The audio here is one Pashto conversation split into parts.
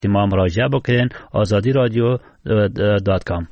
ما مراجعه بکنین azadiradio.com.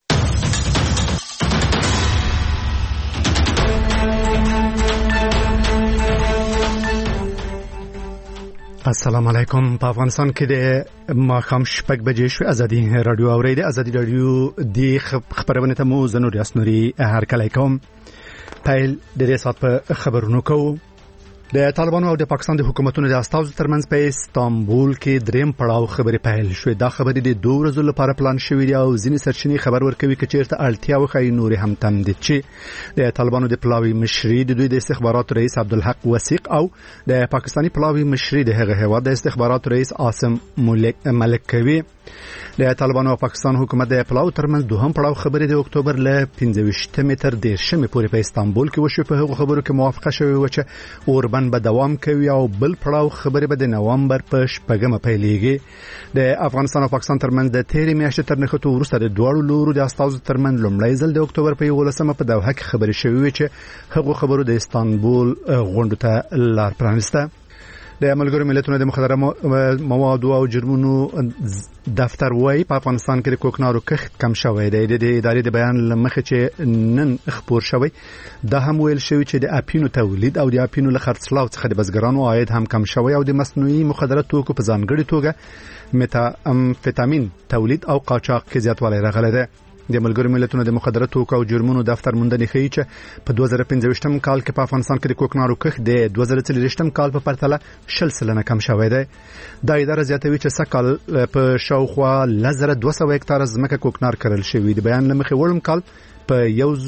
السلام علیکم. په افغانستان کې د ماښام 6 بجې شوې. ازادي رادیو اوریدي. ازادي رادیو د خبرونه ته مو زنور یاسنوري هر کله کوم پیل د دې سات په خبرونو کوو. د طالبانو او د پاکستان د حکومتونو د استازو ترمنځ په استانبول کې دریم پړاو خبرې پیل شوې. دا خبرې د 2 ورځې لپاره پلان شوې دي او ځینې سرچینې خبر ورکوي چې چیرته اړتیا وخی نور هم تمدید شي. د طالبانو د پلاوی مشري د دوی د استخباراتو رئیس عبدالحق وثیق او د پاکستاني پلاوی مشري د هغه هیواد د استخباراتو رئیس عاصم ملکوي. د طالبانو او پاکستان حکومت د پلاو ترمنځ دوهم پړاو خبرې د اکتوبر ل 15 تر 10 پورې په استانبول کې وشو. په هغه خبرو کې موافقه شوې و چې اوربن به دوام کوي او بل پړاو خبرې به د نوامبر په 8 پیلېږي. د افغانستان او پاکستان ترمنځ د تیرې میاشتې تر نښتو وروسته د دوړو لورو د استازو ترمنځ لومړی ځل د اکتوبر په 11 په دوحه کې خبرې شوې چې هغه خبرو د استانبول غونډه ته لار پرانسته. د ملګرو ملتونو د مخدره موادو او جرمونو دفتر وايي په افغانستان کې د کوکنارو کښت کم شوی دی. د ادارې د بیان لمخې چې نن خبر شوی دا هم ویل شوی چې د اپینو تولید او د اپینو له خرڅلاو څخه د بزګرانو عاید هم کم شوی او د مصنوعي مخدره توکو په ځانګړي توګه متامفیتامین تولید او قاچاق کې زیاتوالی راغلی دی. د ملګرو ملتونو د مخدره توکو او جرمونو دفتر موندنې ښیي چې په 2015 کال کې په افغانستان کې د کوکنارو کښت د 2023 کال په پرتله 20% کم شوی دی. دا اداره زیاتوي چې سکهال په شاوخوا 1200 هکتار ځمکه کوکنار کرل شوی دی. بیان لمخې وړم کال په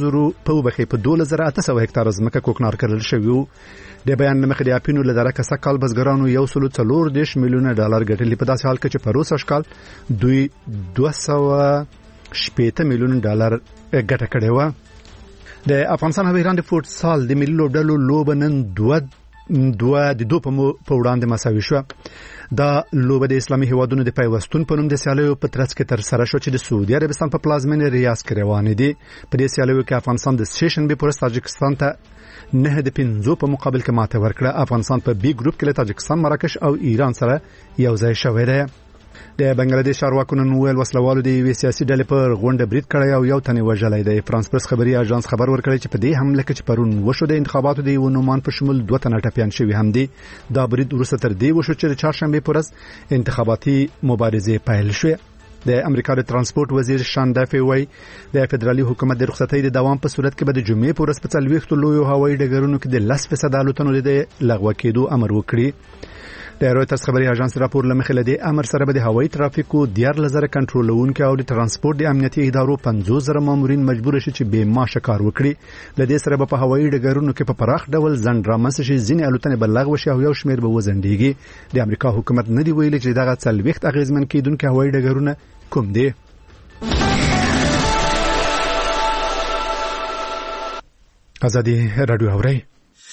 2800 هکتار ځمکه کوکنار کرل شوی. د بیان لمخې د اپینو له درکه سکهال بزګرانو 140 میلیونه ډالر ګټلې. په داسې حال کې چې په روس اشکال دوی 280 میلیون ډالر ګټه کړې و. د افغانستان او ایران د فوټسال د ملي لوبډلو لوبه نن دوه په وړاندې مساوي شو. دا لوبه د اسلامي هیوادونو د پیوستون په نوم د سیالیو په ترڅ کې تر سره شو چې د سعودي عربستان په پلازمینه ریاض کې روانه دي. په دې سیالیو کې افغانستان د سیشن به پرست تاجکستان ته 9-5 په مقابل کې ماته ورکړه. افغانستان په بی ګروپ کې له تاجکستان، مراکش او ایران سره یو ځای شوی دی. د بنگلاديش چارواکو نن ویل وسلوالو د یوې سیاسي ډلې پر غونډه برید کړی او یو تنې وژلی دی. فرانس پرس خبري اژانس خبر ورکړی چې په دې حمله کې چې پرون وشو د انتخاباتو د یو نومان په شمول 2 تنه ټپیان شوي هم دي. دا برید وروسته تر دې وشو چې د چهارشنبه پر ورځ انتخاباتي مبارزه پیل شوه. د امریکا د ترانسپورت وزیر شان دافي وای د فدرالي حکومت د رخصتۍ د دوام په صورت کې به د جمعې پر ورځ په 40 لویو هوایي ډګرونو کې د 10% الوتنو د لغوه کېدو امر وکړي. د رويټرز خبري اژانس راپور لمخې لدی امر سره به د هوایي ترافیکو 14,000 کنټرولونکو او د ترانسپورت د امنیتي ادارو 50,000 مامورین مجبور شي چې به معاش کار وکړي. لدې سره به په هوایي ډګرونو کې په پراخ ډول ځنډ رامنځته شي. ځینې الوتنې به لغوه شي او یو شمېر به وزندېږي. د امریکا حکومت نه دی ویلي چې دغه 40 اغیزمن کېدونکو هوایي ډګرونه کوم دي. ازادي رادیو اوري.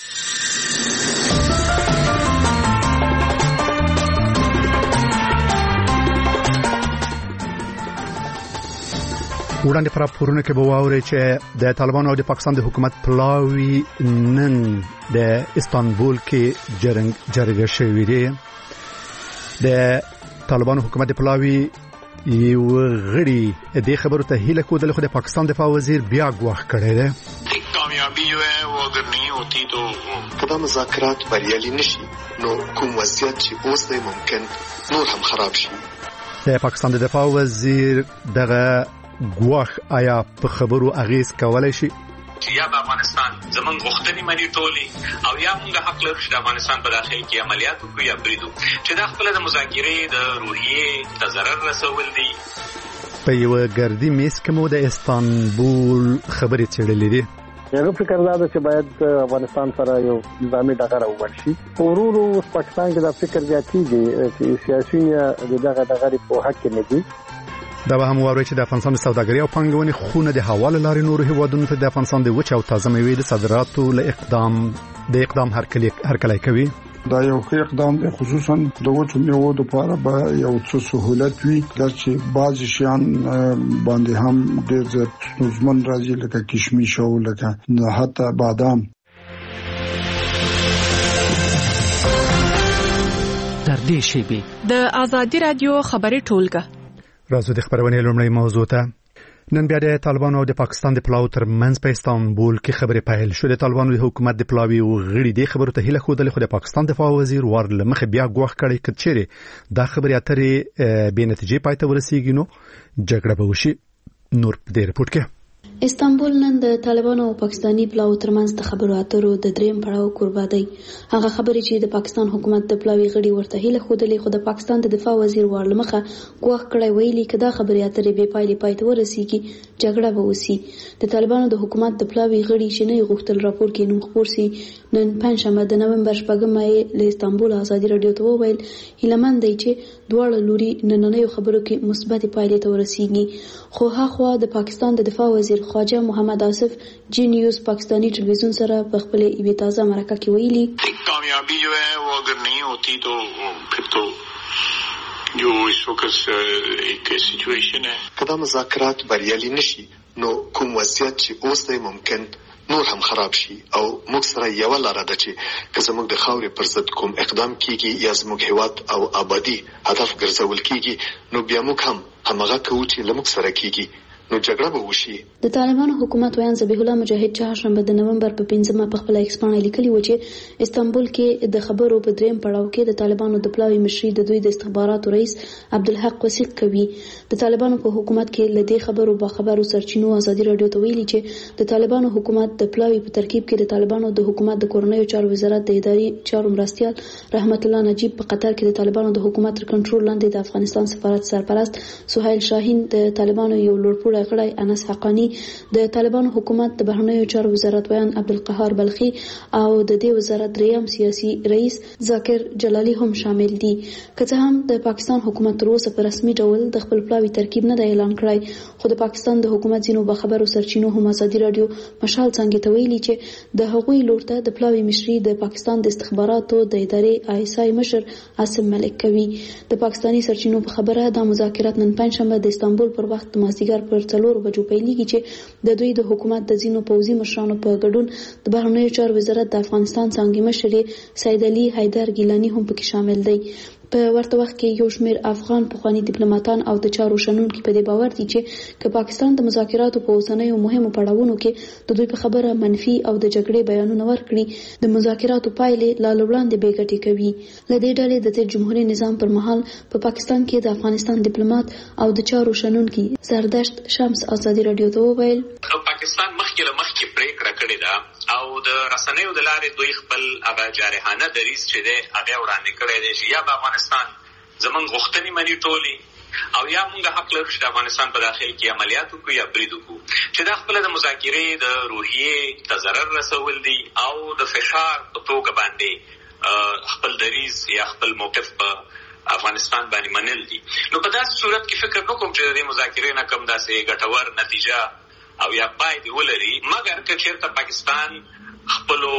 وړاندې پر راپورونه کې به واوري چې د طالبانو او د پاکستان د حکومت پلاوی نن د استانبول کې جرګه شوې ده. د طالبانو حکومت د پلاوی یو غړي د خبرو ته هیله کول خو د پاکستان دفاع وزیر بیا غواخ کړی دی. کامیابی جو ہے وہ اگر نہیں ہوتی تو کدا مذاکرات بریالي نشي نو کوم وضعیت چې اوس دی ممکن نور هم خراب شي. د پاکستان د دفاع وزیر دغه غواخ آیا په خبرو اغیز کولای شي؟ یا په افغانستان زمون غوښتنې منی ټولي او یا موږ حق لرو چې د افغانستان په داخل کې عملیات وکړو یا بریدو چې د خپل د مذاکرې د روحیې د ضرر رسول دي. په یو ګردی میز کې مو د استانبول خبرې چړلې دي. یو فکر دا چې باید افغانستان سره یو نظامي ډغره وورشي. ورورو پاکستان کې دا فکر زیاتېږي چې سیاسي دغه په حق کې نه دي. دا به هم وایي چې د افغانستان د سوداګرۍ او پانګونې خونه د حواله لارې نور هیوادونو ته د افغانستان د وچ او تازه میوې د صادراتو له اقدام هرکلی کوي. دا یو ښه اقدام دی، خصوصا د وچو میوو لپاره به یو څه سہولت وي چې بعضی شیان باندې هم ډېر زیات ستونزمن راځي لکه کشمش او لکه حتی بادام. در نږدې شي. د آزادي رادیو خبري ټولګه راځو د خبرونه لومړی موضوع ته. نن بیا د طالبانو او د پاکستان د پلاو تر منځ په استانبول کې خبرې پیل شوې. د طالبانو د حکومت د پلاوي او غړي د خبرو ته هیله خوده خو د پاکستان دفاع وزیر ورل مخ بیا غوښ کړي کچېره دا خبرې اترې به نتیجې پای ته ورسیږي نو جګړه به وشي. نور په دې رپورت کې استانبول نن د طالبانو او پاکستاني پلاو ترمنځ د خبرو اترو د دریم پړاو قربا دی. هغه خبرې چې د پاکستان حکومت د پلاوي غړي ورته هیله خوده خو د پاکستان د دفاع وزیر ورل مخه غوښ کړي ویلي کدا خبرې اترې به پای ته ورسیږي جګړه به وشي. د طالبانو د حکومت د پلاوي غړي چې نه غوښتل راپور کې نوم خبر سي نن پنځمه د نومبر 8 له استانبول آزادي رادیو ته وویل هیلمن دی چې دواړه لوري نننې خبرو کې مثبت پایلې ته ورسیږي. خو هغه د پاکستان د دفاع وزیر خواجه محمد آصف جی نیوز پاکستانی ٹیلیویژن سره په خپل ایوی تازه مرکه کې ویلي کامیابی جو ہے وہ اگر نہیں ہوتی تو پھر تو جو اس وقت ایک سچویشن ہے کدا مذاکرات بریالي نشي نو کوم وضعیت چې اوس دی ممکن نور هم خراب شي او موږ سره یو لاره ده چې که زموږ د خاورې پر ضد کوم اقدام کیږي یا زموږ هیواد او آبادی هدف ګرځول کیږي نو بیا موږ هم همغه کوو چې لموږ سره کیږي نو جګړه به وشي. د طالبانو حکومت ویان ذبیح الله مجاهد چهارشنبه د نومبر په 15 په خپل ایکس باندې لیکلي و چې استانبول کې د خبرو په دریم پړاو کې د طالبانو د پلاوي مشري د دوی د استخباراتو رئیس عبدالحق وسیق کوي. د طالبانو په حکومت کې لدې خبرو با خبرو سرچینو آزادي رادیو ته ویلي چې د طالبانو حکومت د پلاوي په ترکیب کې د طالبانو د حکومت د کورنیو چارو وزارت د اداري چارو مرستيال رحمت الله نجیب په قطر کې د طالبانو د حکومت تر کنټرول لاندې د افغانستان سفارت سرپرست سهیل شاهین د طالبانو یو لوړپوړی غړی انس حقانی د طالبانو حکومت د بهرنیو چارو وزارت ویان عبدالقهار بلخی او د دې وزارت دریم سیاسي رئیس ذاکر جلالی هم شامل دي. که هم د پاکستان حکومت تر اوسه په رسمي ډول د خپل پلاوي ترکیب نه دی اعلان کړی خو د پاکستان د حکومت ځینو به خبرو سرچینو هم آزادي رادیو مشال څنګه ته ویلي چې د هغوی لورته د پلاوي مشري د پاکستان د استخباراتو د ادارې آیسای مشر عاصم ملک کوي. د پاکستاني سرچینو په خبره د مذاکرات نن پنځمه د استانبول پر وخت مازدیګر پر 4 بجو پیلېږي چې د دوی د حکومت د ځینو پوځي مشرانو په ګډون د بهرنیو چارو وزارت د افغانستان څنګه مشر سید علي حیدر ګیلانی هم پکې شامل دی. په ورته وخت کې یو شمېر افغان پخوانی ډیپلوماټان او د چارو شنونکو په دې باور دي چې که پاکستان د مذاکراتو په اوسنیو مهمو پړاوونو کې د دوی په خبره منفي او د جګړې بیانونه ورکړي د مذاکراتو پایلې لا وړاندې به ګټي کوي. لدې ډلې د تیر جمهوریت نظام پر مهال په پاکستان کې د افغانستان ډیپلوماټ او د چارو شنونکو زردشت شمس آزادي رادیو ته وویل پاکستان مخکې پریکړه کړې ده او د رسنیو د لارې دوی خپل هغه جارحانه دریځ چې دی هغه وړاندې کړی دی چې یا به افغانستان زمونږ غوښتنې مني ټولې او یا موږ حق لرو چې د افغانستان په داخل کې عملیات وکړو یا برید وکړو چې دا خپله د مذاکرې د روحیې ته ضرر رسول دي او د فشار په توګه باندې خپل دریځ یا خپل موقف په افغانستان باندې منل دي. نو په داسې صورت کې فکر نکوم چې د دې مذاکرې نه کوم داسې ګټور نتیجه او یا پای دی ولري مګر که چېرته پاکستان خپلو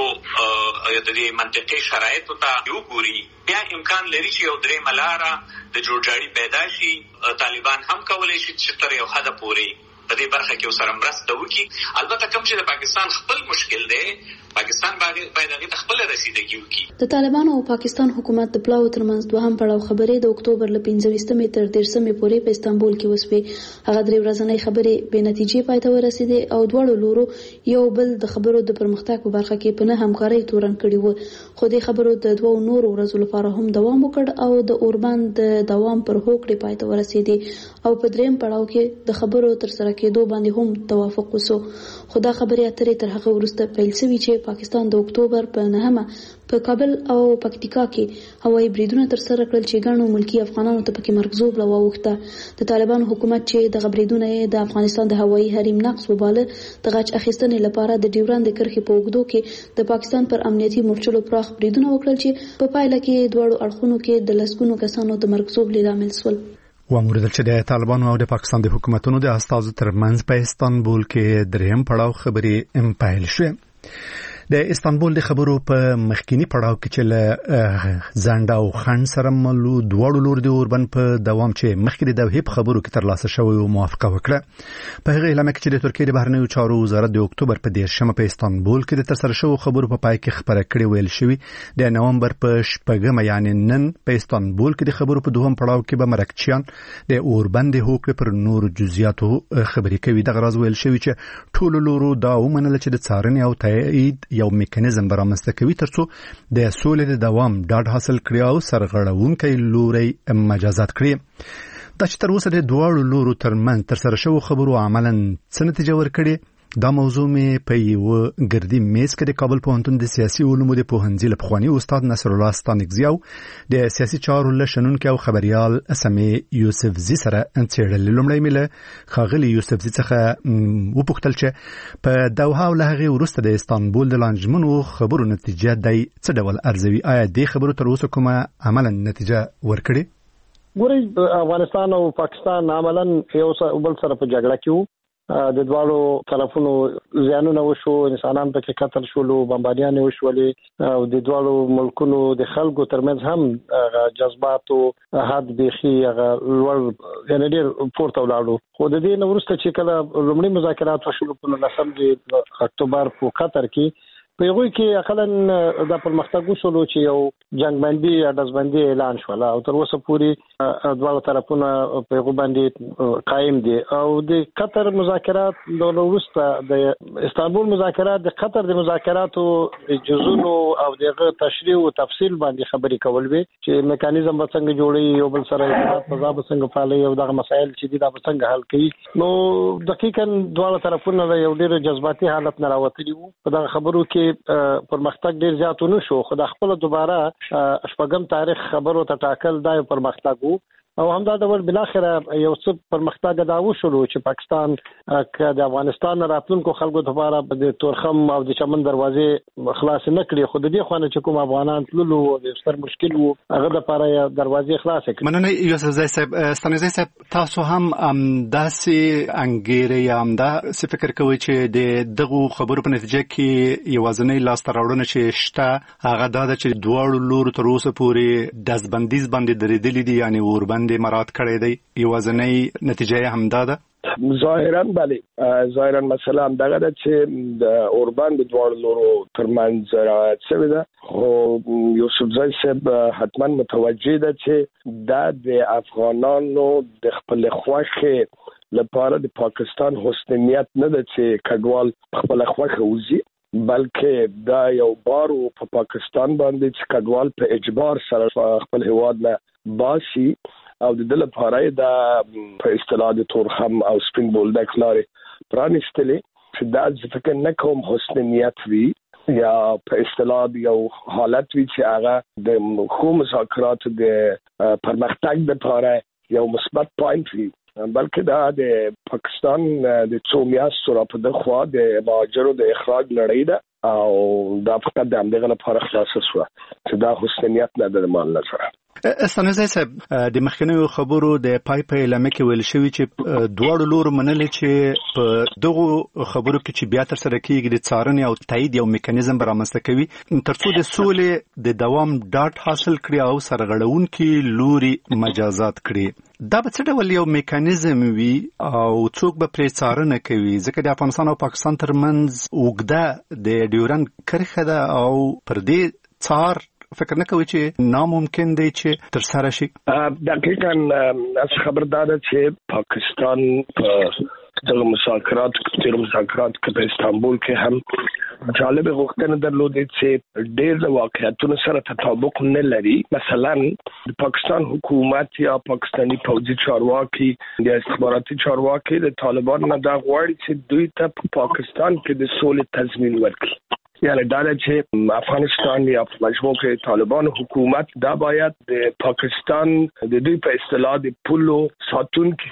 د دې منطقي شرایطو ته وګوري بیا امکان لري چې یو درېیمه لاره د جوړجاړي پیدا شي. طالبان هم کولی شي چې تر یو حده پورې په دې برخه کې ورسره مرسته وکړي. البته کوم چې د پاکستان خپل مشکل دی پاکستان باید هغې ته خپله رسیدګي وکړي. د طالبانو او پاکستان حکومت د پلاو ترمنځ دوهم پړاو خبرې د اکتوبر له 15 تر 13 پورې په استانبول کې وسوې. هغه درې ورځنۍ خبرې بې نتیجې پای ته ورسېدې او دواړو لورو یو بل د خبرو د پرمختګ په برخه کې په نه همکارۍ تورن کړي وو. خو د خبرو د دوو نورو ورځو لپاره هم دوام وکړ او د اوربان د دوام پر هوکړې پای ته ورسېدې او په دریم پړاو کې د خبرو تر سره کېدو باندې هم توافق وسو. خو دا خبرې اترې تر هغه وروسته پیل شوې چې پاکستان د اکتوبر په 9 په کابل او پکتیکا کې هوایي بریدونه تر سره کړل چې ګڼو ملکی افغانانو ته پکې مرګ زوبله واوښته. د طالبانو حکومت چې د بریدونه د افغانستان د هوایي حریم نقض وباله د غچ اخیستنې لپاره د ډیورند کرښې په اوږدو کې د پاکستان پر امنیتي مورچلو پراخ بریدونه وکړل چې په پایله کې دواړو اړخونو کې د لسګونو کسانو د مرګ زوبلې لامل شول. واموریدل چې د طالبانو او د پاکستان د حکومتونو د استازو ترمنځ په استانبول کې دریم پړاو خبرې پیل شوې. د استانبول د خبرو په مخکینی پړاو کې چې له زنده او خان سره ملو دواړو لور د اوربن په دوام چې مخکې د دوحې په خبرو کې ترلاسه شوی او موافقه وکړه. په هغه اعلان کې چې د ترکیې د بهرنیو چارو وزارت د اکتوبر په 10 په استانبول کې د ترسره شوی خبرو په پای کې خبره کړې ویل شوی د نومبر په 8 یعنی نن په استانبول کې د خبرو په دوهم پړاو کې به مرکچیان د اوربن د هوکړې پر نور جزئیاتو خبرې کوي. د غراز ویل شوی چې ټول لورو دا ومنل چې د څارنې او تایید یو میکانیزم برامسته کوي ترڅو د سولې د دوام ډاډ حاصل کړي او سرغړونکي لوري مجازات کړي. دا چې تر اوسه د دواړو لورو ترمن ترسره شوی خبرو عملاً څه نتیجه ورکړي، دا موضوع مې په یو ګردی میز کې د کابل پوهنتون د سیاسي علومو د پوهنځي لپخوانی استاد نصر الله ستانکزی او د سیاسي چارو لشنونکو او خبريال اسمه یوسفزی سره انڅېړل. لومړی مله خاغلی یوسفزی څخه وپوښتل چې په دوحه او لهغه ورسته د استانبول د لانجمنو خبرو نتیجه د څه ډول ارزوي، آیا د خبرو تر اوسه کومه عملاً نتیجه ورکړي؟ ګورئ، افغانستان او پاکستان عملاً یو بل سره په جګړه کې د دوالو طرفونو زیانونه وشو، انسانان پکې قتل شول، بمباریانې وشولې او د دوالو ملکونو د خلکو ترمنځ هم جذبات او حد بيخي لوړ یعنی ډېر پورته ولاړو. خو د دې نورسته چې کله لومړی مذاکرات وشول په 19 اکتوبر په قطر کې، په یوه کې اقلن د پرمختګ وشولو چې یو جنگبندي یا دزبندي اعلان شول او تر اوسه پورې دواړو طرفونه په یوه باندې قائم دي. او د قطر مذاکرات د وروسته د استانبول مذاکرات د قطر د مذاکراتو د جزونو او دغه تشریح او تفصیل باندې خبرې کول وي چې میکانیزم به څنګه جوړي، یو بل سره فضا به څنګه فعالي او دغه مسایل چې دي دا به څنګه حل کړي. نو دقیقاً دواړو طرفونه یو ډېر جذباتي حالت نه راوتلي وو. په دغه خبرو کې پرمختګ ډیر زیات ونه شو، خو د خپل دوباره شپږم تاریخ خبرو ته ټاکل دا پرمختګ وو او همدا ډول بلاخره یو څه پرمختګ دا وشو چې پاکستان که د افغانستان راتلونکو خلکو لپاره د تورخم او د چمن دروازې خلاص نه کړي، خو د دې خوانه چې کوم افغانان تللو د ستر مشکل وو هغه لپاره دروازې خلاص کړي. مننه یوسفزی صاحب. ستانکزی صاحب، تاسو هم داسې انګیري یا هم داسې فکر کوئ چې د دغو خبرو په نتیجه کې یوازینی لاسته راوړنه چې شته هغه دا ده چې دواړو لورو تر اوسه پورې دزبندیز باندې درېدلي دي، یعنی اوربند مراد کړی دی، یوازینی نتیجه هم دا ده؟ ظاهرا بله، ظاهرا مسئله هم دغه ده چې د اوربند د دواړو لورو ترمنځ رعایت شوې ده. خو یوسفزی صاحب حتما متوجه ده چې دا د افغانانو د خپل خوښې لپاره د پاکستان حسن نیت نه ده چې کډوال خپل خوښه وزي، بلکې دا یو بار په پاکستان باندې چې کډوال په اجبار سره خپل هیواد نه باسي او د دل لپاره دا په اصطلاح د تورخم او سپین بولدک لارې پرانیستلې چې دا فکر نه کوم حسن نیت وي یا په اصطلاح یو حالت وي چې هغه د خو مذاکرات د پرمختګ لپاره یو مثبت پوینټ وي، بلکې دا د پاکستان د څو میاشتو راپه خوا د مهاجرو د اخراج لړۍ ده او دا فقط د همدغه لپاره خلاصه شوه چې دا حسن نیت نه ده مال نظره. ستانکزی صاحب، د مخکنیو خبرو د پای په اعلامیه کې ویل شوی چې دواړو لورو منلې چې په دغو خبرو کې چې بیا تر سره کېږي د څارنې او تایید یو میکانیزم برامسته کوي ترڅو د سولې د دوام ډاډ حاصل کړي او سرغړونکي لوري مجازات کړي. دا به څه ډول یو میکانیزم وي او څوک به پرې څارنه کوي؟ ځکه د افغانستان او پاکستان ترمنځ اوږده د ډیورند کرښه ده او پر دې څار فکر نه کوي چې ناممکن دی چې تر سره شي. دقیقاً از خبردار چې پاکستان په دغه مذاکرات کې په استانبول کې هم جالب غوښتنه درلودې چې ډېر د واقعیتونو سره تطابق نه لري. مثلا د پاکستان حکومت یا پاکستانی پوځي چارواکي یا استخباراتي چارواکي د طالبانو نه دا غواړي چې دوی ته په پاکستان کې د سولې تضمین ورکړي. یعنی دا چې افغانستان یا مجموع کې طالبان حکومت دا باید د پاکستان د دوی په اصطلاح د پولو ساتونکي شي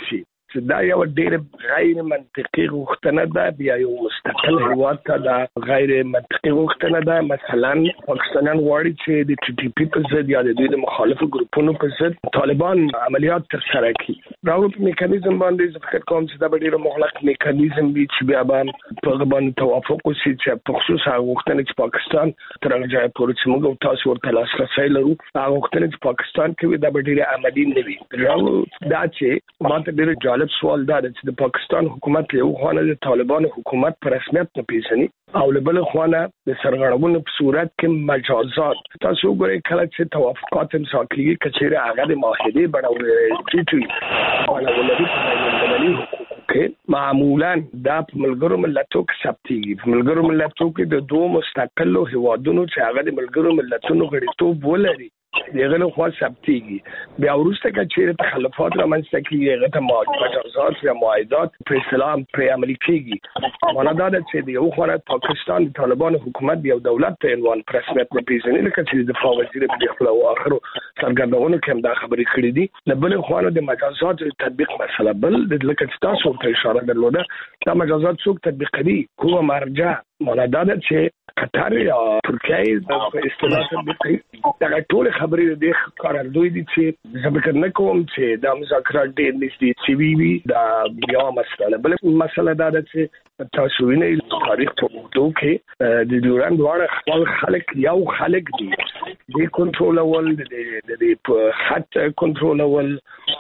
چې دا یو ډېر غیر منطقي غوښتنه ده، بیا یو مستقل هیواد ته دا غیر منطقي غوښتنه ده. مثلا پاکستانیان غواړي چې د ټي ټي پی په ضد یا د دوی د مخالفو ګروپونو په ضد طالبان عملیات ترسره کړي. راو په میکانیزم باندې فکر کوم چې دا به ډېر مغلق میکانیزم وي چې بیا به په باندې توافق وشي چې په خصوص هغه غوښتنه چې پاکستان تر هغه ځایه پورې چې موږ تاسو ورته لاسرسی لرو، هغه غوښتنه چې پاکستان کوي دا به ډېر عملي نه وي. راو دا چې ماته ډېر جالب سوال دا دی چې د پاکستان حکومت له یو خوا د طالبانو حکومت په رسمیت نه پیژني او له بل خوا د سرغړونو په صورت کې مجازات. تاسو وګورئ کله چې توافقات امضا کیږي کچېره هغه د معاهدې بڼه ټیټوي او ولدي په حقوقو کې معمولا دا په ملګرو ملتونو کې ثبتېږي. په ملګرو ملتونو کې د دوه مستقلو هیوادونو چې هغه د ملګرو ملتونو غړیتوب ولري دغه نو خو ثبتېږي. بیا وروسته کچېره تخلفات رامنځته کیږي، هغه ته مجازات یا معاهدات په اسلام پر عملي کیږي. معنا دا ده چې یو خو پاکستان د طالبانو حکومت یو دولت په عنوان پر رسمیت نه پیژني، لکه چې د دفاع وزیر په خپل او اخرو څرګندونو کې هم دا خبرې کړې دي. د بل خو د مجازات تطبیق مسله بل د لکه چې تاسو ته اشاره درلوده، دا مجازات څوک تطبیق کوي؟ هو مرجع. معنا دا ده چې قطر یا ترکیه په اصطلاح تطبیق کوي. دا ټول خبرې د قراردوی دي چې زه فکر نه کوم چې دا مذاکرات ډېر نږدې شوي وي. دا بیا مسله بل مسله دا ده چې تاسو وینئ تاریخ په اوږدو کې د ډیورنډ واړه خپل خلک یو خلک دي د کنټرولول د په خط کنټرولول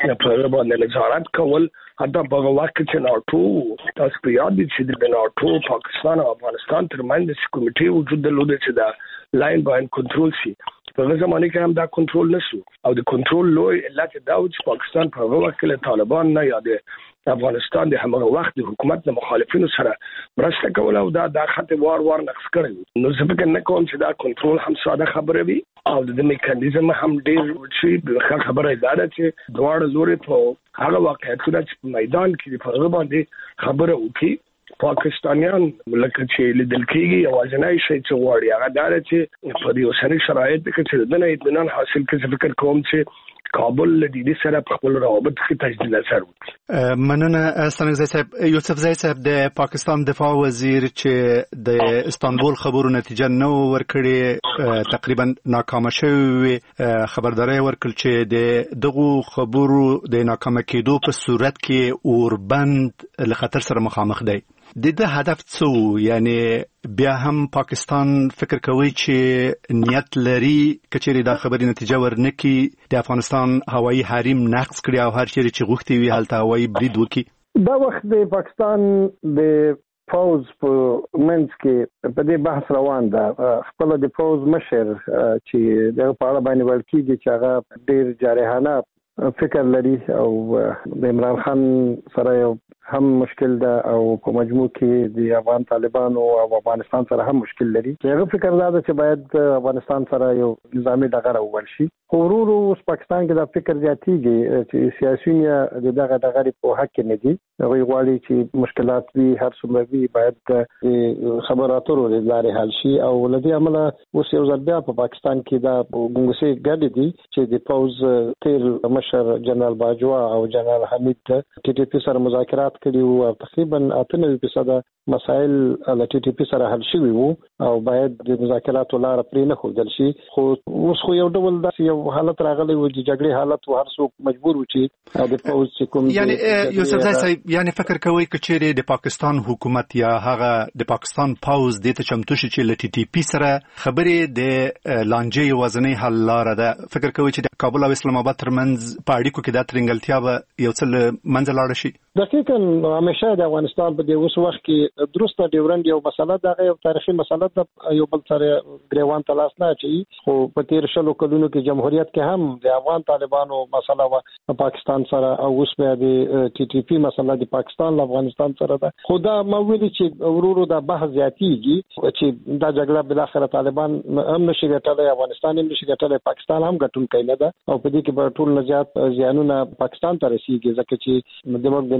په باندې نظارت کول. حتی په وخت کې ناټو تاسو په یاد دي چې د ناټو پاکستان او افغانستان ترمنځ کمیټې وجود درلود چې دا لاین باندې کنټرول شي. په هغه زمانه کې هم دا کنټرول نشو او د کنټرول لوی علت دا و چې پاکستان په هغه وخت کې طالبان نه یا د افغانستان د همغه وخت د حکومت د مخالفینو سره مرسته کوله او دا خط وار نقص کړی. نو زه فکر نه کوم چې دا کنټرول هم ساده خبره وي او د میکانیزم هم ډېر شي. بل خبره دا ده چې دواړه لوري په هغه واقعیتونه چې په میدان کې په هغه باندې خبره وکړي. پاکستانیان لکه چې لیدل کېږي یوازینی شی چې غواړي هغه دا ده چې په دې اوسني شرایطو کې چې دنه اطمینان حاصل کړي. فکر کوم چې کابل له دې سره په خپل روابط کې تجدید اثر وکړي. مننه ستانکزی صاحب. یوسف زئی صاحب د پاکستان دفاع وزیر چې د استانبول خبرو نتیجه نو ورکړي تقریبا ناکام شوی خبرداري ورکړل چې د دغه خبرو د ناکام کېدو په صورت کې اوربند له خطر سره مخامخ دی. د هدف څه یعنی بیا هم پاکستان فکر کوي چې نیت لري کچېری دا خبري نتیجه ورنکي د افغانستان هوایي حریم نقض کړي او هر چیرې چې غوښتي وي هلته هوایي برید وکړي. دا وخت د پاکستان د فوز په منځ کې په دې بحث روان ده. خپل د فوز مشر چې د په اړه باندې ویل کېږي چې هغه ډېر جارحانه فکر لري او د عمران خان سره هم مشکل ده او په مجموع کې د افغان طالبانو او افغانستان سره هم مشکل لري. هغه فکر دا ده چې باید افغانستان سره یو نظامي ډغره وول شي. خو ورو اوس پاکستان کې دا فکر زیاتېږي چې سیاسيون دغه ډغرې په حق کې نه دي. هغوی غواړي چې مشکلات وي هر څومره وي باید د خبرو اترو له لارې حل شي او له دې امله اوس یو ځل بیا په پاکستان کې دا ګونګسې ګډې دي چې د پوز تیر مشر جنرال باجوا او جنرال حمید ټي ټي پی سره مذاکرات کړي او تقریبا 98% مسائل له ټي ټي پی سره حل شوي وو او باید د مذاکراتو لار پرې نه ښودل شي. خو اوس خو یو ډول داسې یو حالت راغلی و چې جګړې حالت و هر څوک مجبور و چې د پوز چې کوم یعنی یوسف زئی صاحب یعنی فکر کوي چې د پاکستان حکومت یا هغه د پاکستان پوز د ته چمتو شي چې له ټي ټي پی سره خبرې د لانجې وزنی حل لار ده. فکر کوي چې د کابل او اسلام آباد ترمنځ په اړیکو کې د ترنګلتیا به یو څه منځ لاړ شي. دقیقاً همیشه د افغانستان په دې اوس وخت کې درسته ډیورنډ یو مسله ده، یو تاریخي مسله ده، یو بل سره ګریوان تلاش نه اچي. خو په تیر شلو کلونو کې جمهوریت کې هم د افغان طالبانو مسله و پاکستان سره او اوس بیا د ټي ټي پی مسله د پاکستان له افغانستان سره ده. خو دا موضوع چې ورورو دا بحث زیاتېږي چې دا جګړه بل اخر طالبان هم نشي ګټلای، افغانستان هم نشي ګټلای، پاکستان هم ګټونکی نه ده او په دې کې به ټول نجات زیانونه پاکستان ته رسیږي ځکه چې د موږ د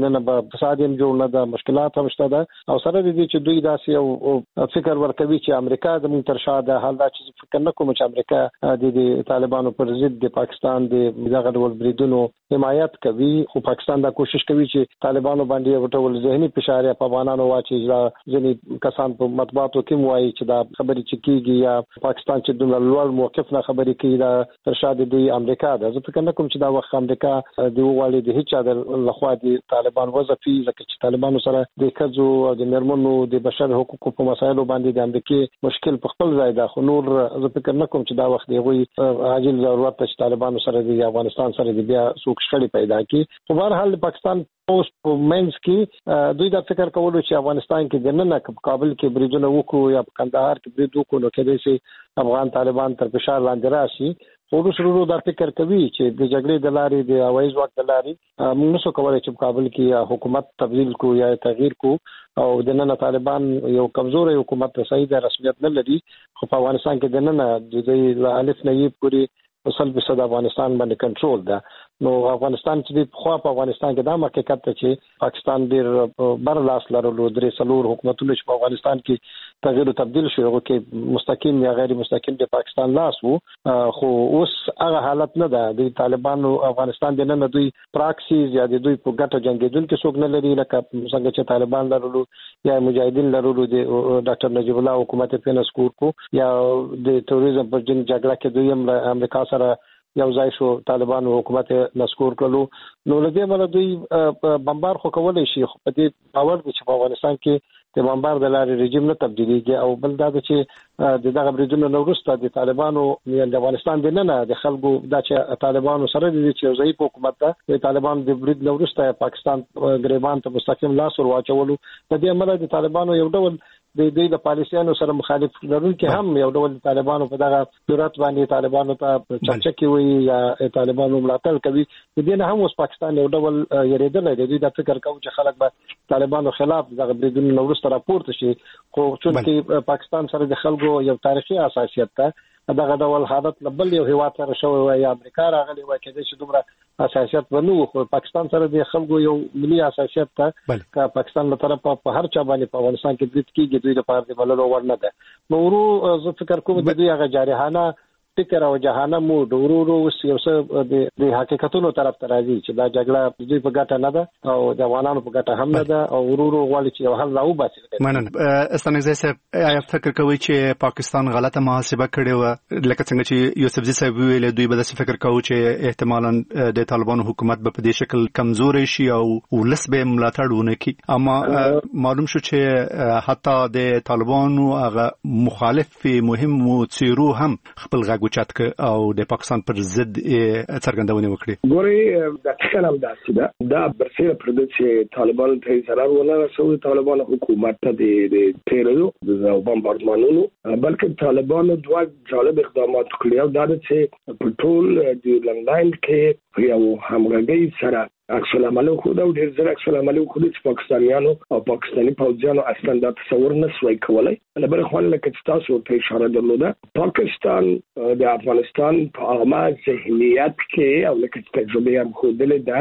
دنه به فساد هم جوړ نه ده، مشکلات هم شته ده او سره دې چې دوی داسې یو فکر ورکوي چې امریکا د موږ تر شا ده. حال دا چې فکر نه کوم چې امریکا د طالبانو پر ضد د پاکستان د دغه ډول بریدونو حمایت کوي، خو پاکستان دا کوشش کوي چې طالبانو باندې یو ډول ذهني فشار یا په افغانانو واچي. ځینې کسان په مطبوعاتو کې وایي چې دا خبرې چې کیږي یا پاکستان چې دومره لوړ موقف نه خبرې کوي دا تر شا د امریکا ده. زه فکر نه کوم چې دا وخت امریکا د وغواړي د هیڅ چا لخوا د طالبان وظیفي ځکه چې طالبانو سره د ښځو او د میرمنو د بشر حقوقو په مسایلو باندې د امریکا مشکل په خپل ځای ده. خو نور زه فکر نه کوم چې دا وخت دی عاجل ضرورت چې طالبانو سره د افغانستان سره د بیا څوک شخړې پیدا کړي. خو بهر حال پاکستان پوسټ په منځ کې دوی دا فکر کولو چې افغانستان کې دننه کابل کې بریدونه وکړو یا په کندهار کې برید وکړو نو کېدای شي افغان طالبان تر فشار لاندې راشي. خو وروسته دا فکر کوي چې د جګړې د لارې د هوایي ځواک د لارې موږ نشو کولی چې په کابل کې حکومت تبدیل کو یا تغییر کو او دننه طالبان یو کمزوري حکومت صحیح د رسمیت نه لري. خو په افغانستان کې دننه د دې الف نه یې پوری 100% افغانستان باندې کنټرول ده. نو افغانستان چې په خوا په افغانستان کې دا حقیقت ته چې پاکستان ډیر بر لاس لرلو درې څلور حکومتونه چې په افغانستان کې تغییر او تبديل شوی هغه کې مستقیم یا غیر مستقیم د پاکستان لاس وو. خو اوس هغه حالت نه ده. د طالبانو افغانستان د نن دوی پراکسیز یا د دوی په ګټه جنگیدونکو څوک نه لري لکه څنګه چې طالبان لرلو یا مجاهدین لرلو د ډاکټر نجیب الله حکومت په نسکور کو یا د تروریزم پر جن جګړه کې دوی هم امریکا سره یو ځای شو طالبانو حکومت نسکور کړلو. نو لږه مله دوی بمبار خو کولای شي خو په دې باور دي چې په افغانستان کې د بمبار د لارې رژیم نه تبدیلیږي او بل دا چې دغه بریدونو وروسته د طالبانو د افغانستان د نه د خلکو دا چې طالبانو سره د چې ضعیف حکومت ده د طالبانو د برید وروسته پاکستان غریبان ته مستقیم لاس ور واچولو. د دې عمله د طالبانو یو ډول د دوی د پالیسیانو سره مخالف لرونکي هم یو ډول طالبانو په دغه ضرورت باندې طالبانو ته چرچکي وي یا طالبانو ملاتړ کوي. د دې نه هم اوس پاکستان یو ډول یریدل دی. دوی دا فکر کوي چې خلک به طالبانو خلاف دغه بریدونو وروسته راپورته شي. خو چې پاکستان سره د خلکو یو تاریخي حساسیت ته دغه ډول حالت لبل یو هیواد سره شوی وي یا امریکا راغلی وي کېدای شي دومره حساسیت ونو. خو پاکستان سره د خلکو یو ملي حساسیت ته کا پاکستان له طرفه په هر چا باندې په افغانستان کې برید کیږي دوی د پاره د بللو ورنه ده. نو ورو زه فکر کوم د دوی هغه جارحانه فکر او جهانه مو ورو یو څه د حقیقتونو طرف ته راځي چې دا جګړه دوی په ګټه نه ده او د افغانانو په ګټه هم نه ده او ورو غواړي چې یو حل راوباسي. مننه. استانګزی صاحب آیا فکر کوي چې پاکستان غلطه محاسبه کړې و لکه څنګه چې یوسفزي صاحب ویل دوی به د فکر کوي چې احتمالاً د طالبانو حکومت په دې شکل کمزوري شي او ولس به ملاتړ ونه کړي. اما معلوم شو چې حتی د طالبانو هغه مخالف مهم څیرو هم خپل غږ چاتک او د پاکستان پر ضد څرګندونه وکړي. ګوري د څنګه داسې ده دا برسره پر دې چې طالبان ته zarar ونه رسوي. طالبان حکومت ته د تیرو د بمبارمانونو بلکې طالبان دوه جالب اقدامات کړی او دا چې په ټول د لندن کې یو همغږي سره عکس العمل خو دا ډېر زر عکس العمل خو د پاکستانیانو او پاکستاني پوځیانو اصلا دا تصور نه سوي کولای. لبر خو لکه تاسو ته اشاره درلوده پاکستان د افغانستان په عامه ذهنیت کې او لکه تجربه هم خو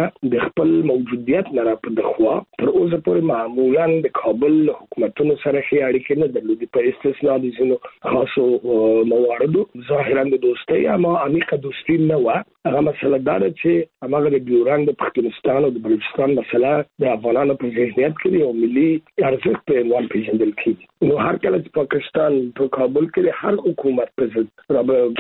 د خپل موجودیت نه را په دخوا تر اوسه پورې معمولا د کابل حکومتونو سره هي اړیکې نه درلودي په استثناء د زینو خاصو مواردو ظاهرا د دوستۍ اما عمیقه دوستي نه و. هغه مسله دا چې هغه د ډیورند د پاکستان او د بلوچستان مسله د افغانانو په ذهنیت کې یو ملي ارزښت په عنوان پیژندل کیږي. نو هر کله چې پاکستان په کابل کې هر حکومت په ضد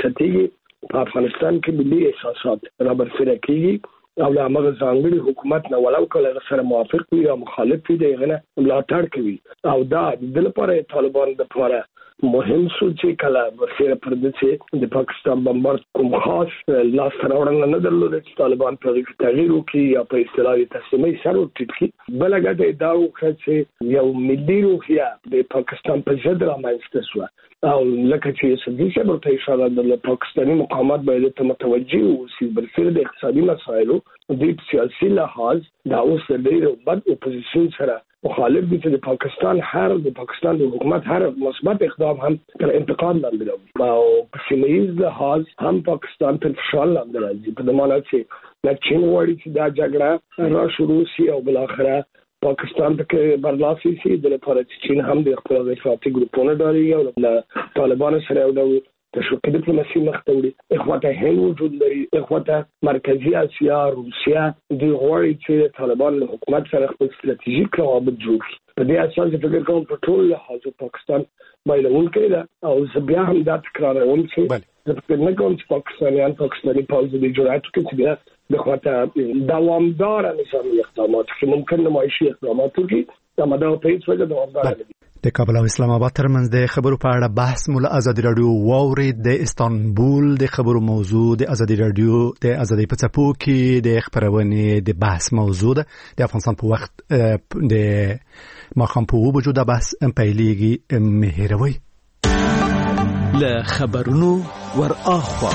راځي په افغانستان کې ملي احساسات رابرسېره کیږي او د هغه ځانګړي حکومت نه ولو کله سره موافق وي یا مخالف وي دغه ملاتړ کوي او دا د لپاره طالبان د لپاره مهم څه چې کله ورسره پر دې چې د پاکستان بمبار کوم خاص لاس راوړل نه درلود چې طالبان په تغییر وکړي یا په اصطلاحي تسلیمي سره وټکي بلګه دا وکړي چې یو ملي روحیه د پاکستان په ضد رامنځته شو او لکه چې سدي چې ورته اشاره د پاکستاني مقامات باید ته متوجي اوسي برسره د اقتصادي مسایلو د سیاسي لحاظ دا اوس د ډېر بد اپوزیشن سره مخالف دي چې د پاکستان د حکومت هر مثبت اقدام هم تر انتقاد لاندې راوړي او په سیمه‌ییز لحاظ هم پاکستان تر فشار لاندې راځي په دمانه چې د چین وړي چې دا جګړه را شروع شي او بل اخره پاکستان ته برلاسي شي د لپاره چې چین هم د خپل افراطي ګروپونو ډاري او د طالبانو سره یو تشویق ډیپلوماسي مخته وړي اخواته هند وجود لري اخواته مرکزی اسیا روسیا د غوړي چې طالبان له حکومت سره خپل ستراتیژیک روابط جوړ کړي په دې اساس فکر کوم په ټول لحاظ پاکستان باید کېده او بیا هم دا تکراروم چې د فکر نه کوم چې پاکستاني پوځ د جوړاتو کې بیا د خواته دوامدار نظامي اقدامات چې ممکن نمایشي اقدامات وکړي دا مدار په هیڅ وجه دوامدار نه دي. د کابل او اسلام آباد ترمنځ د خبرو په اړه بحث مولا ازادي رادیو واورید. د استانبول د خبرو موضوع د ازادي رادیو د ازادي په څپو کې د خبرونې د بحث موضوع ده. د افغانستان په وخت د ماخام په وجود د بحث پیلېږي مهروي له خبرونو ور اخوا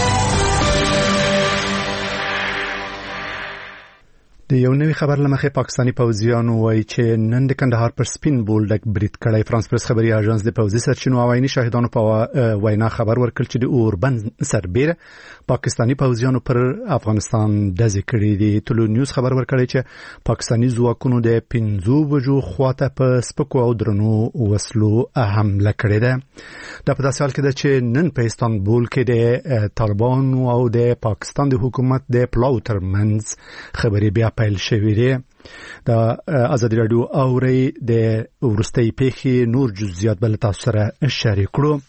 د یو نوی خبر لمخې پاکستانی پوځیان وایي چې نن د کندهار پر سپین بولډک برید کړی. فرانس پریس خبري اژانس د پوځي سرچینو او عیني شاهدانو په وینا خبر ورکړ چې د اوربند سربېره پاکستانی پوځیانو پر افغانستان دزې کړی دي. ټولو نیوز خبر ورکړی چې پاکستانی ځواکونو د 15 بجو خواته په سپکو او درنو وسلو حمله کړې ده. دا په داسې حال کې ده چې نن په استانبول کې د طالبانو او د پاکستان د حکومت د پلاو ترمنځ خبري بیا پیل شوې ده. د ازادي رادیو اوري د ورستۍ پیښې نور جزئیات بل تاسو سره شریک کړو.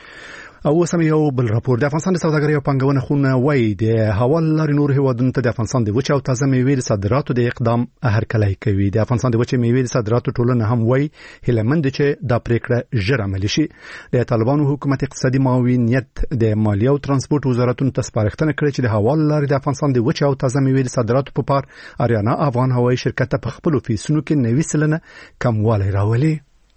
او سم یو بل راپور د افغانستان د سوداګرۍ او پنګونې خونه وایي د حواله لارې نور هیوادونو ته د افغانستان د وچې او تازه میوې د صادراتو د اقدام هرکلی کوي. د افغانستان د وچې میوې د صادراتو ټولنه هم وایي هیلهمند چې دا پریکړه ژر عملي شي. د طالبانو حکومت اقتصادي معاونیت د مالیه او ترانسپورت وزارتونو ته سپارښتنه کړې چې د حواله لارې د افغانستان د وچې او تازه میوې د صادراتو په پار اریانا افغان هوایي شرکت په خپل فیسونو کې 90% کموالی راولي.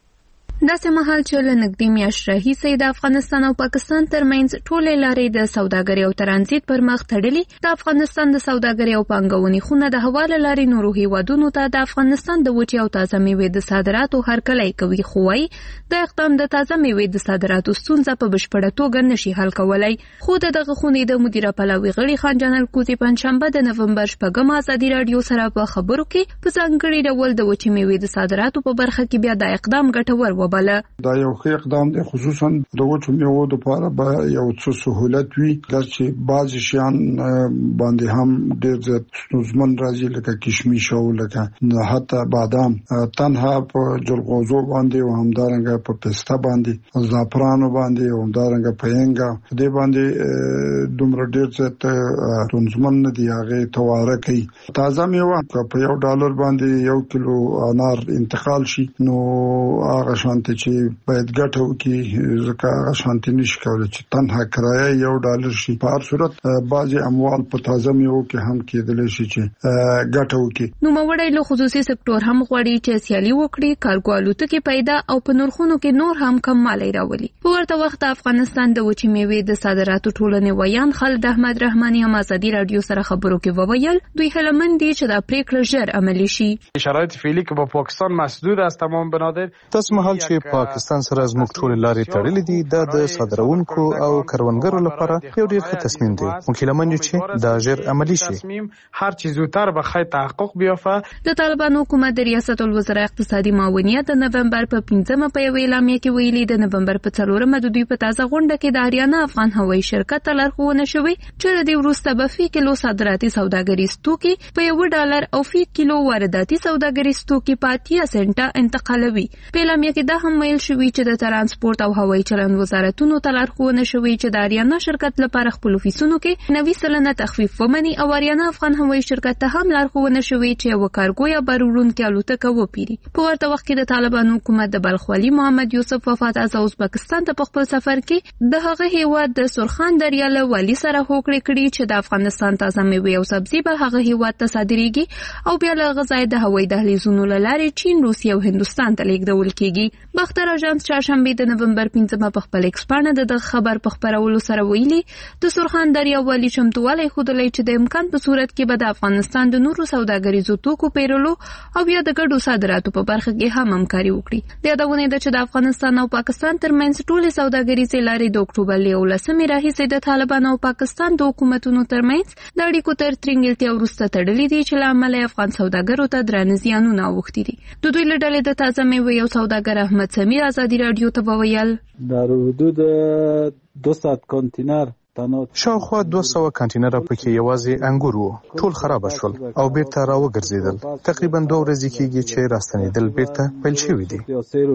داسې مهال چې له نږدې میاشت راهیسې د افغانستان او پاکستان ترمنځ ټولې لارې د سوداګرۍ او ترانزیت پر مخ تړلي، د افغانستان د سوداګرۍ او پانګونې خونه د حواله لارې نورو هیوادونو ته د افغانستان د وچې او تازه میوې د صادراتو هرکلی کوي، خو وايي د اقدام د تازه میوې د صادراتو ستونزه په بشپړه توګه نشي حل کولای. خو دغه خونې د مدیره پلاوي غړي خان جانل کوزي پنځشنبه د نومبر 8 ازادي رادیو سره په خبرو کې په ځانګړي ډول د وچې میوې د صادراتو په برخه کې بیا د اقدام ګټور دا یو ښه اقدام دی، خصوصا د وچو میوو لپاره به یو څه سہولت وي چې بعض شیان باندې هم ډېر زیات ستونزمن راځي، لکه کشمش او لکه حتی بادام تنها په جلغوزو باندې او همدارنګه په پسته باندې، زعفرانو باندې او همدارنګه په هنګا دې باندې دومره ډېر زیات ستونزمن نه دی. هغه تواره کوي تازه میوه په $1 باندې 1 کیلو انار انتقال شي، نو هغه شانتي چې باید ګټه وکړي، ځکه هغه شانتي نشي کولی چې تنها کرایه $1 شي. په هر صورت بعضي اموال په تازه میوو کې هم کېدلی شي چې ګټه وکړي. نوموړی له خصوصي سکتور هم غواړي چې سیالي وکړي، کارګو الوتکې پیدا او په نرخونو کې نور هم کموالی راولي. په ورته وخت افغانستان د وچې میوې د صادراتو ټولنې ویان خالد احمد رحماني هم ازادي رادیو سره خبرو کې وویل دوی هیلهمند دي چې دا پریکړه ژر عملي شي. شرایط فعلی که با پاکستان محدود است تمام بنادر تاسو مهال چې پاکستان سره زموږ ټول لارې تړلې دي، دا د صادرونکو او کروندګرو لپاره یو ډېر ښه تصمیم دی. ممکن چې دا ژر عملی شي، هر چیز زودتر بخیر تحقق بیافته. د طالبانو حکومت د ریاست الوزرا اقتصادي معاونیت د نومبر په 15 په یو اعلامیه کې ویلي د نومبر په 4 د دوی په تازه غونډه کې د اریانا افغان هوایي شرکت ته لارښوونه شوې چې د دې وروسته به فی کیلو صادراتي سوداګریز توکي په $1 او فی کیلو وارداتي سوداګریز توکي په 80 سنټه انتقالوي. په اعلامیه کې دا هم ویل شوی چې د ترانسپورت او هوایي چلند وزارتونو ته لارښوونه شوې چې د اریانا شرکت لپاره خپل فیسونو کې 90% تخفیف ومني او اریانا افغان هوایي شرکت ته هم لارښوونه شوې چې یو کارګو یا بارورونکي الوتکه وپیري. په ورته وخت کې د طالبانو حکومت د بلخ والي محمد یوسف وفات از ازبکستان ته په خپل سفر کې د هغه هیواد د سرخان دریا له والي سره هوکړه کړې چې د افغانستان تازه میوې او سبزي به هغه هیواد ته صادریږي او بیا له غذای د هوایي دهلیزونو لارې چین، روسیه او هندستان ته لیږدول کیږي. باختر اژانس چهارشنبه د نومبر 15 په خپل ایکسپانه د خبر په خبرولو سره ویلي د سرخان دریا والی چمتووالی خودلې چې د امکان په صورت کې به د افغانستان د نورو سوداګریزو توکو پیرلو او بیا د ګډو صادراتو په برخه کې هم همکاري وکړي. د یادونه ده چې د افغانستان او پاکستان ترمنځ ټولې سوداګریزې لارې د اکتوبر 11 راهیسې د طالبانو او پاکستان د حکومتونو ترمنځ د اړیکو تر ترنګلتیا وروسته تړلې دي چې له امله افغان سوداګرو ته درانه زیانونه اوښتي دي. د دوی له ډلې د تازه میوې یو سوداګر احمد سمیر ازادي رادیو ته وویل در حدود 200 کانتینر شاوخوا 200 کانتینر پکې یوازې انګور وو، ټول خراب شول او بیرته راوګرځیدل. تقریبا 2 ورځې کېږي چې راستنیدل بیرته پیل شوي دي.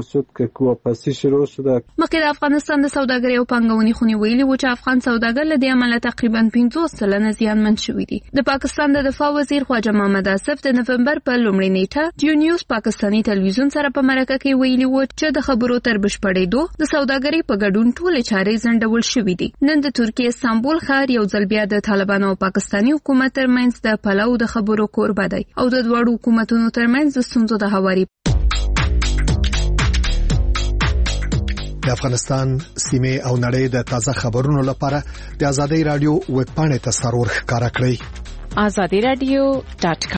مخکې د افغانستان د سوداګرۍ او پانګونې خونې ویلي و چې افغان سوداګر له دې امله تقریبا 50% زیانمن شوي دي. د پاکستان د دفاع وزیر خواجه محمد آصف د نومبر په لومړۍ نیټه ډیو نیوز پاکستاني تلویزیون سره په مرکه کې ویلي و چې د خبرو تر بشپړېدو د سوداګرۍ په ګډون ټولې چارې ځنډول شوې دي. نن د ترکیې استانبول ښار یو ځل بیا د طالبانو او پاکستاني حکومت ترمنځ د پلاو د خبرو کوربه دی او د دواړو حکومتونو ترمنځ د ستونزو د هواري. د افغانستان سیمه او نړۍ د تازه خبرونو لپاره د ازادي رادیو ویب پاڼې ته سرور ښکارا کړئ. azadiradio.com